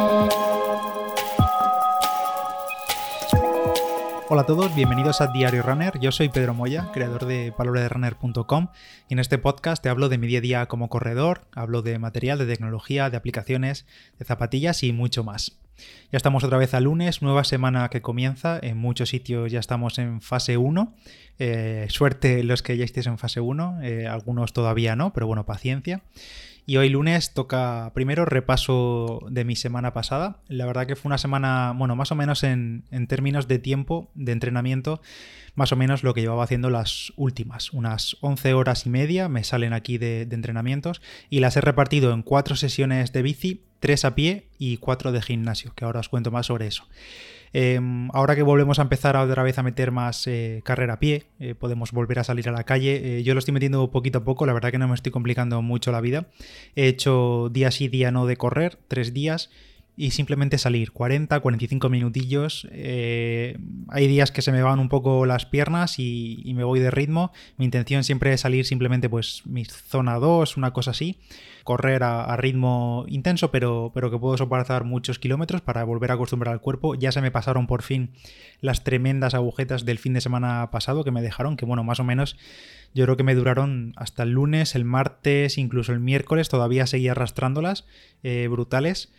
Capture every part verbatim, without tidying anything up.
Hola a todos, bienvenidos a Diario Runner. Yo soy Pedro Moya, creador de palabra de runner punto com, y en este podcast te hablo de mi día a día como corredor, hablo de material, de tecnología, de aplicaciones, de zapatillas y mucho más. Ya estamos otra vez a lunes, nueva semana que comienza, en muchos sitios ya estamos en fase uno, eh, suerte los que ya estéis en fase uno, eh, algunos todavía no, pero bueno, paciencia. Y hoy lunes toca primero repaso de mi semana pasada. La verdad que fue una semana, bueno, más o menos en, en términos de tiempo de entrenamiento, más o menos lo que llevaba haciendo las últimas. Unas once horas y media me salen aquí de, de entrenamientos y las he repartido en cuatro sesiones de bici, tres a pie y cuatro de gimnasio, que ahora os cuento más sobre eso. Eh, ahora que volvemos a empezar otra vez a meter más eh, carrera a pie, eh, podemos volver a salir a la calle. Eh, yo lo estoy metiendo poquito a poco, la verdad que no me estoy complicando mucho la vida. He hecho día sí, día no de correr, tres días, y simplemente salir, cuarenta, cuarenta y cinco minutillos. Eh, hay días que se me van un poco las piernas y, y me voy de ritmo. Mi intención siempre es salir simplemente pues mi zona dos, una cosa así. Correr a, a ritmo intenso, pero, pero que puedo soportar muchos kilómetros para volver a acostumbrar al cuerpo. Ya se me pasaron por fin las tremendas agujetas del fin de semana pasado que me dejaron, que bueno, más o menos yo creo que me duraron hasta el lunes, el martes, incluso el miércoles, todavía seguía arrastrándolas, eh, brutales.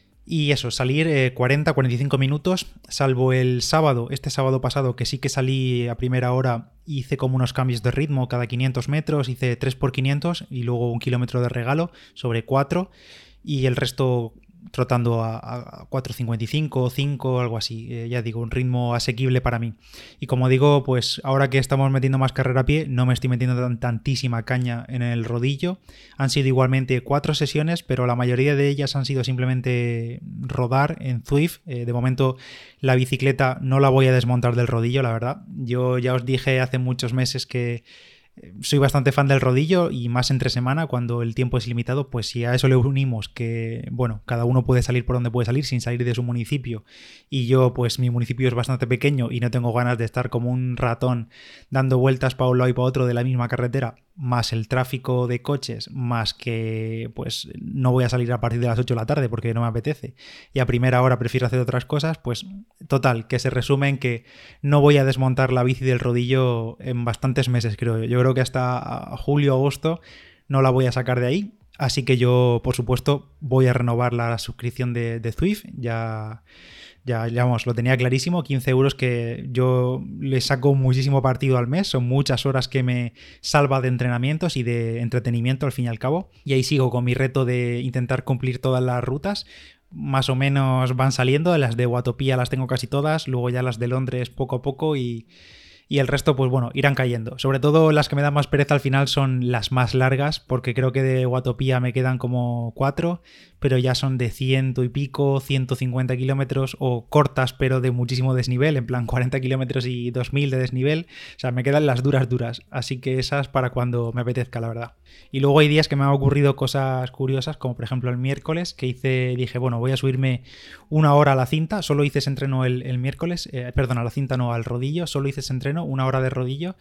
Y eso, salir eh, cuarenta a cuarenta y cinco minutos, salvo el sábado, este sábado pasado, que sí que salí a primera hora, hice como unos cambios de ritmo cada quinientos metros, hice tres por quinientos y luego un kilómetro de regalo sobre cuatro, y el resto trotando a, a cuatro cincuenta y cinco, cinco, algo así, eh, ya digo, un ritmo asequible para mí. Y como digo, pues ahora que estamos metiendo más carrera a pie, no me estoy metiendo tan, tantísima caña en el rodillo. Han sido igualmente cuatro sesiones, pero la mayoría de ellas han sido simplemente rodar en Zwift. Eh, de momento la bicicleta no la voy a desmontar del rodillo, la verdad. Yo ya os dije hace muchos meses que soy bastante fan del rodillo, y más entre semana cuando el tiempo es limitado, pues si a eso le unimos que, bueno, cada uno puede salir por donde puede salir sin salir de su municipio, y yo pues mi municipio es bastante pequeño y no tengo ganas de estar como un ratón dando vueltas para un lado y para otro de la misma carretera, más el tráfico de coches, más que pues no voy a salir a partir de las ocho de la tarde porque no me apetece y a primera hora prefiero hacer otras cosas, pues total, que se resume en que no voy a desmontar la bici del rodillo en bastantes meses, creo yo. Yo creo que hasta julio, agosto no la voy a sacar de ahí, así que yo, por supuesto, voy a renovar la suscripción de, de Zwift. Ya, ya, ya vamos, lo tenía clarísimo, quince euros que yo le saco muchísimo partido al mes, son muchas horas que me salva de entrenamientos y de entretenimiento al fin y al cabo, y ahí sigo con mi reto de intentar cumplir todas las rutas. Más o menos van saliendo, las de Watopia las tengo casi todas, luego ya las de Londres poco a poco, y Y el resto, pues bueno, irán cayendo. Sobre todo las que me dan más pereza al final son las más largas, porque creo que de Watopia me quedan como cuatro, pero ya son de ciento y pico, ciento cincuenta kilómetros, o cortas pero de muchísimo desnivel, en plan cuarenta kilómetros y dos mil de desnivel. O sea, me quedan las duras duras, así que esas para cuando me apetezca, la verdad. Y luego hay días que me han ocurrido cosas curiosas, como por ejemplo el miércoles, que hice, dije, bueno, voy a subirme una hora a la cinta, solo hice ese entreno el, el miércoles, eh, perdón, a la cinta no, al rodillo, solo hice ese entreno, una hora de rodillo,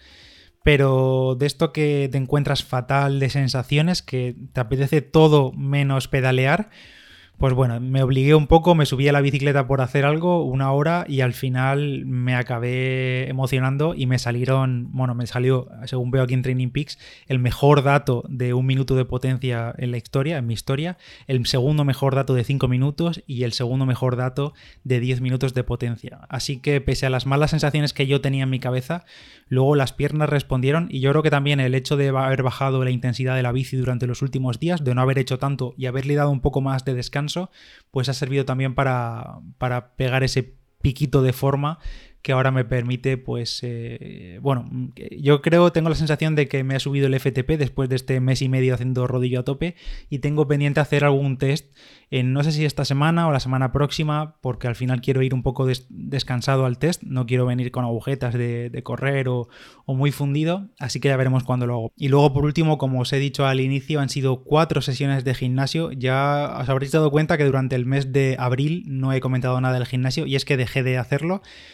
pero de esto que te encuentras fatal de sensaciones, que te apetece todo menos pedalear, pues bueno, me obligué un poco, me subí a la bicicleta por hacer algo, una hora, y al final me acabé emocionando y me salieron, bueno, me salió, según veo aquí en Training Peaks, el mejor dato de un minuto de potencia en la historia, en mi historia, el segundo mejor dato de cinco minutos y el segundo mejor dato de diez minutos de potencia. Así que pese a las malas sensaciones que yo tenía en mi cabeza, luego las piernas respondieron, y yo creo que también el hecho de haber bajado la intensidad de la bici durante los últimos días, de no haber hecho tanto y haberle dado un poco más de descanso, pues ha servido también para, para pegar ese piquito de forma que ahora me permite, pues, eh, bueno, yo creo, tengo la sensación de que me ha subido el F T P después de este mes y medio haciendo rodillo a tope, y tengo pendiente hacer algún test en, no sé si esta semana o la semana próxima, porque al final quiero ir un poco des- descansado al test, no quiero venir con agujetas de, de correr o, o muy fundido, así que ya veremos cuándo lo hago. Y luego, por último, como os he dicho al inicio, han sido cuatro sesiones de gimnasio. Ya os habréis dado cuenta que durante el mes de abril no he comentado nada del gimnasio, y es que dejé de hacerlo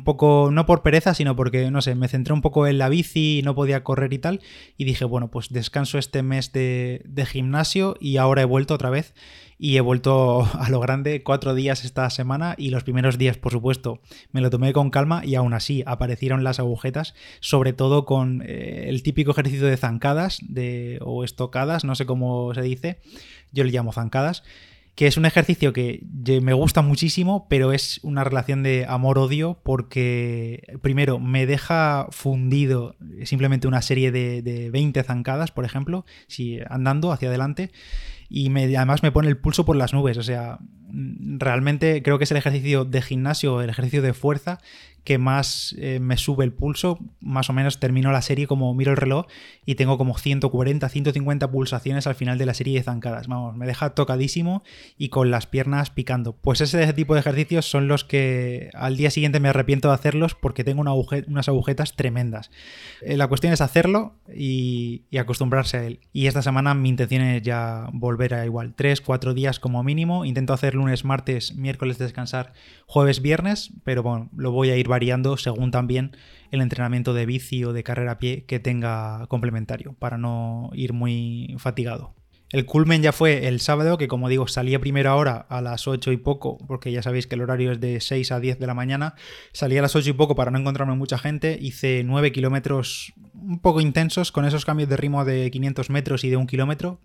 poco, no por pereza, sino porque, no sé, me centré un poco en la bici y no podía correr y tal, y dije, bueno, pues descanso este mes de, de gimnasio y ahora he vuelto otra vez y he vuelto a lo grande, cuatro días esta semana y los primeros días, por supuesto, me lo tomé con calma y aún así aparecieron las agujetas, sobre todo con eh, el típico ejercicio de zancadas de, o estocadas, no sé cómo se dice, yo le llamo zancadas, que es un ejercicio que me gusta muchísimo, pero es una relación de amor-odio porque, primero, me deja fundido simplemente una serie de, de veinte zancadas, por ejemplo, si andando hacia adelante, y me, además me pone el pulso por las nubes. O sea, realmente creo que es el ejercicio de gimnasio, el ejercicio de fuerza que más eh, me sube el pulso. Más o menos termino la serie, como miro el reloj y tengo como ciento cuarenta, ciento cincuenta pulsaciones al final de la serie de zancadas. Vamos, me deja tocadísimo y con las piernas picando. Pues ese tipo de ejercicios son los que al día siguiente me arrepiento de hacerlos porque tengo una aguje- unas agujetas tremendas. Eh, la cuestión es hacerlo y, y acostumbrarse a él. Y esta semana mi intención es ya volver a igual, tres, cuatro días como mínimo. Intento hacer lunes, martes, miércoles descansar, jueves, viernes, pero bueno, lo voy a ir variando según también el entrenamiento de bici o de carrera a pie que tenga complementario, para no ir muy fatigado. El culmen ya fue el sábado, que como digo, salí a primera hora a las ocho y poco, porque ya sabéis que el horario es de seis a diez de la mañana. Salí a las ocho y poco para no encontrarme mucha gente. Hice nueve kilómetros un poco intensos, con esos cambios de ritmo de quinientos metros y de un kilómetro.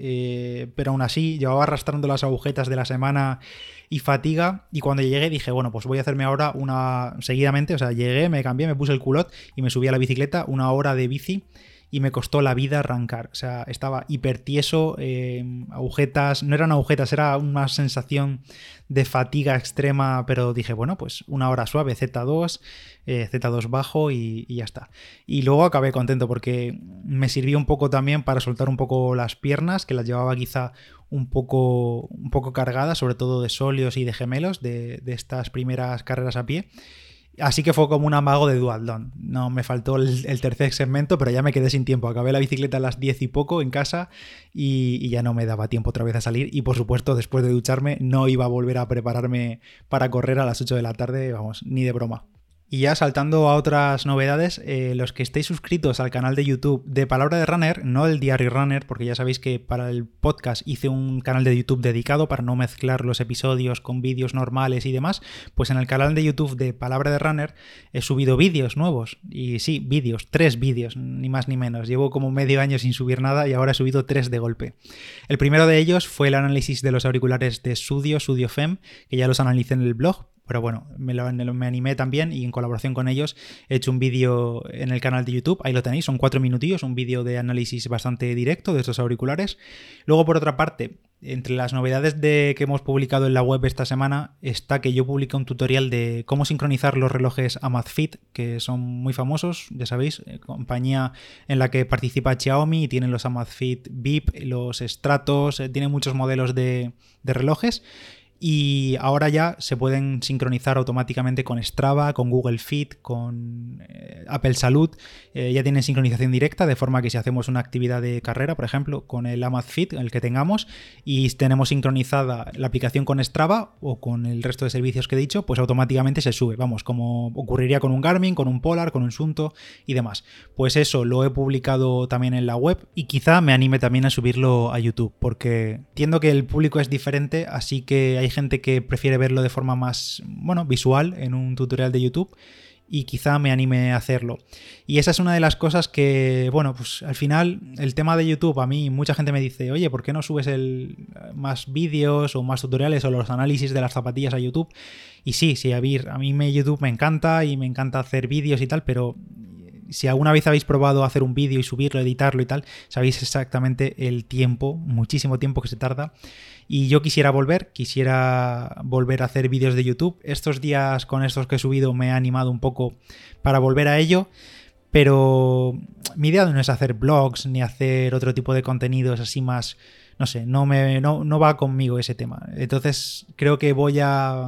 Eh, pero aún así, llevaba arrastrando las agujetas de la semana y fatiga. Y cuando llegué dije, bueno, pues voy a hacerme ahora una seguidamente. O sea, llegué, me cambié, me puse el culot y me subí a la bicicleta, una hora de bici. Y me costó la vida arrancar. O sea, estaba hipertieso, eh, agujetas, no eran agujetas, era una sensación de fatiga extrema, pero dije, bueno, pues una hora suave, Z dos, eh, Z dos bajo y, y ya está. Y luego acabé contento porque me sirvió un poco también para soltar un poco las piernas, que las llevaba quizá un poco, un poco cargadas, sobre todo de sóleos y de gemelos, de, de estas primeras carreras a pie. Así que fue como un amago de duatlón. No me faltó el, el tercer segmento, pero ya me quedé sin tiempo. Acabé la bicicleta a las diez y poco en casa y, y ya no me daba tiempo otra vez a salir. Y por supuesto, después de ducharme, no iba a volver a prepararme para correr a las ocho de la tarde, vamos, ni de broma. Y ya saltando a otras novedades, eh, los que estéis suscritos al canal de YouTube de Palabra de Runner, no el Diario Runner, porque ya sabéis que para el podcast hice un canal de YouTube dedicado para no mezclar los episodios con vídeos normales y demás, pues en el canal de YouTube de Palabra de Runner he subido vídeos nuevos. Y sí, vídeos, tres vídeos, ni más ni menos. Llevo como medio año sin subir nada y ahora he subido tres de golpe. El primero de ellos fue el análisis de los auriculares de Sudio, Sudio F E M, que ya los analicé en el blog. Pero bueno, me, lo, me animé también y en colaboración con ellos he hecho un vídeo en el canal de YouTube. Ahí lo tenéis, son cuatro minutillos, un vídeo de análisis bastante directo de estos auriculares. Luego, por otra parte, entre las novedades de que hemos publicado en la web esta semana está que yo publiqué un tutorial de cómo sincronizar los relojes Amazfit, que son muy famosos, ya sabéis, compañía en la que participa Xiaomi y tienen los Amazfit V I P, los Stratos, tienen muchos modelos de, de relojes. Y ahora ya se pueden sincronizar automáticamente con Strava, con Google Fit, con eh, Apple Salud. Eh, ya tienen sincronización directa, de forma que si hacemos una actividad de carrera, por ejemplo, con el Amazfit, el que tengamos, y tenemos sincronizada la aplicación con Strava o con el resto de servicios que he dicho, pues automáticamente se sube. Vamos, como ocurriría con un Garmin, con un Polar, con un Suunto y demás. Pues eso lo he publicado también en la web y quizá me anime también a subirlo a YouTube, porque entiendo que el público es diferente, así que hay gente que prefiere verlo de forma más, bueno, visual en un tutorial de YouTube y quizá me anime a hacerlo. Y esa es una de las cosas que, bueno, pues al final el tema de YouTube, a mí mucha gente me dice, oye, ¿por qué no subes el, más vídeos o más tutoriales o los análisis de las zapatillas a YouTube? Y sí, sí, a ver, a mí me, YouTube me encanta y me encanta hacer vídeos y tal, pero si alguna vez habéis probado hacer un vídeo y subirlo, editarlo y tal, sabéis exactamente el tiempo, muchísimo tiempo que se tarda. Y yo quisiera volver, quisiera volver a hacer vídeos de YouTube. Estos días con estos que he subido me he animado un poco para volver a ello, pero mi idea no es hacer blogs ni hacer otro tipo de contenidos así más, no sé, no, me, no, no va conmigo ese tema. Entonces creo que voy a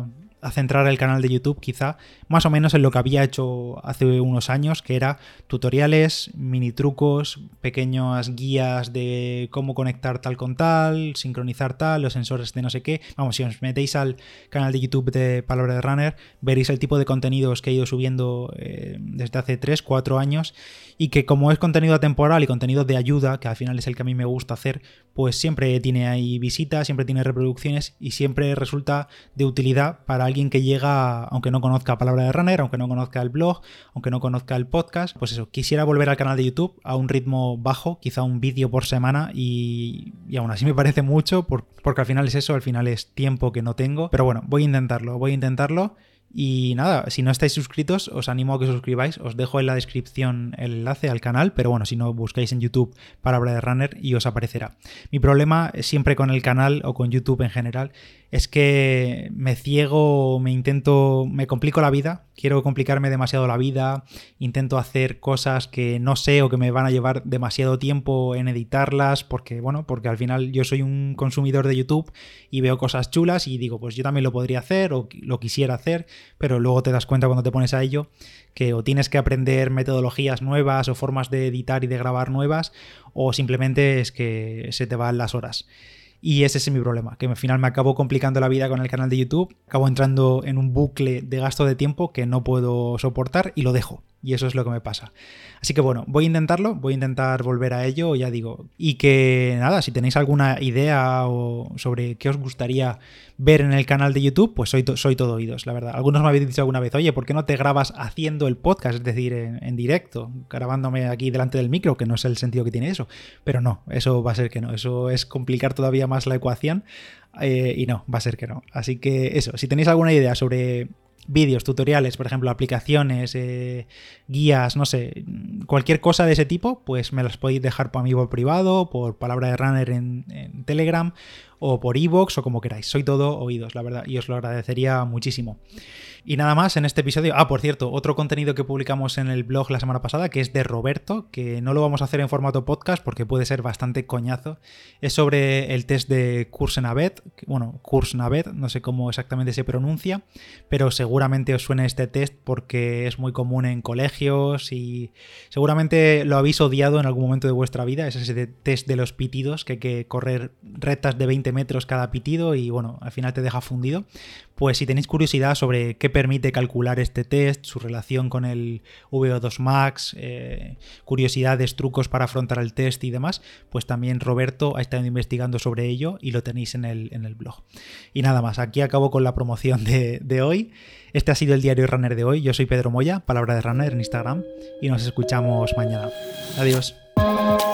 a centrar el canal de YouTube quizá más o menos en lo que había hecho hace unos años, que era tutoriales, mini trucos, pequeñas guías de cómo conectar tal con tal, sincronizar tal, los sensores de no sé qué. Vamos, si os metéis al canal de YouTube de Palabra de Runner, veréis el tipo de contenidos que he ido subiendo eh, desde hace tres, cuatro años, y que como es contenido atemporal y contenido de ayuda, que al final es el que a mí me gusta hacer, pues siempre tiene ahí visitas, siempre tiene reproducciones y siempre resulta de utilidad para alguien que llega, aunque no conozca Palabra de Runner, aunque no conozca el blog, aunque no conozca el podcast, pues eso, quisiera volver al canal de YouTube a un ritmo bajo, quizá un vídeo por semana, y, y aún así me parece mucho por, porque al final es eso, al final es tiempo que no tengo, pero bueno, voy a intentarlo, voy a intentarlo. Y nada, si no estáis suscritos, os animo a que os suscribáis. Os dejo en la descripción el enlace al canal, pero bueno, si no, buscáis en YouTube Palabra de Runner y os aparecerá. Mi problema siempre con el canal o con YouTube en general es que me ciego, me intento, me complico la vida, quiero complicarme demasiado la vida, intento hacer cosas que no sé o que me van a llevar demasiado tiempo en editarlas, porque bueno, porque al final yo soy un consumidor de YouTube y veo cosas chulas y digo, pues yo también lo podría hacer o lo quisiera hacer, pero luego te das cuenta cuando te pones a ello que o tienes que aprender metodologías nuevas o formas de editar y de grabar nuevas, o simplemente es que se te van las horas. Y ese es mi problema, que al final me acabo complicando la vida con el canal de YouTube, acabo entrando en un bucle de gasto de tiempo que no puedo soportar y lo dejo. Y eso es lo que me pasa. Así que bueno, voy a intentarlo, voy a intentar volver a ello, ya digo. Y que nada, si tenéis alguna idea o sobre qué os gustaría ver en el canal de YouTube, pues soy, to- soy todo oídos, la verdad. Algunos me habéis dicho alguna vez, oye, ¿por qué no te grabas haciendo el podcast? Es decir, en, en directo, grabándome aquí delante del micro, que no sé el sentido que tiene eso. Pero no, eso va a ser que no. Eso es complicar todavía más la ecuación. Eh, y no, va a ser que no. Así que eso, si tenéis alguna idea sobre vídeos, tutoriales, por ejemplo, aplicaciones, eh, guías, no sé, cualquier cosa de ese tipo, pues me las podéis dejar por amigo privado, por Palabra de Runner en, en Telegram o por iVoox o como queráis. Soy todo oídos, la verdad, y os lo agradecería muchísimo. Y nada más en este episodio. Ah, por cierto, otro contenido que publicamos en el blog la semana pasada, que es de Roberto, que no lo vamos a hacer en formato podcast porque puede ser bastante coñazo. Es sobre el test de Kursnavet, bueno, Kursnavet, no sé cómo exactamente se pronuncia, pero seguramente os suene este test porque es muy común en colegios y seguramente lo habéis odiado en algún momento de vuestra vida. Es ese test de los pitidos, que hay que correr rectas de veinte metros cada pitido y bueno, al final te deja fundido. Pues si tenéis curiosidad sobre qué permite calcular este test, su relación con el V O dos Max, eh, curiosidades, trucos para afrontar el test y demás, pues también Roberto ha estado investigando sobre ello y lo tenéis en el, en el blog. Y nada más, aquí acabo con la promoción de, de hoy. Este ha sido el Diario Runner de hoy. Yo soy Pedro Moya, Palabra de Runner en Instagram, y nos escuchamos mañana. Adiós.